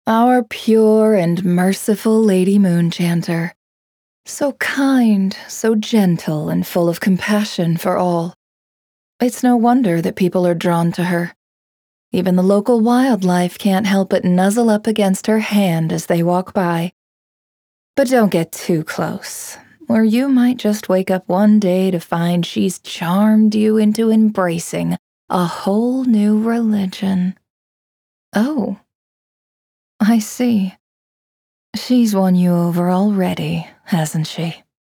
Our pure and merciful Lady Moonchanter. So kind, so gentle, and full of compassion for all. It's no wonder that people are drawn to her. Even the local wildlife can't help but nuzzle up against her hand as they walk by. But don't get too close, or you might just wake up one day to find she's charmed you into embracing a whole new religion. Oh, I see. She's won you over already, hasn't she?